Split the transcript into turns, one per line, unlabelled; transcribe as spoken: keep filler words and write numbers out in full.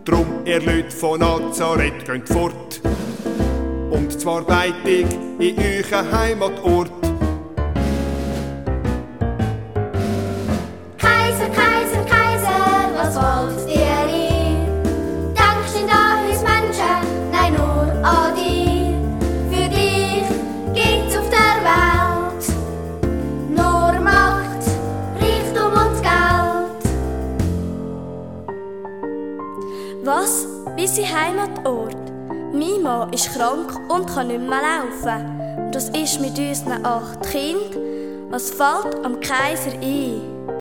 Drum, ihr Leute von Nazareth, geht fort. Und zwar beidig in euren Heimatort.
Kaiser, Kaiser, Kaiser, was wollt ihr hier? Denkst nicht an uns Menschen, nein, nur an dich. Für dich gibt's auf der Welt nur Macht, Reichtum und Geld.
Was? Wie sein Heimatort? Mein Mann ist krank und kann nicht mehr laufen. Und das ist mit unseren acht Kindern. Was fällt am Kaiser ein?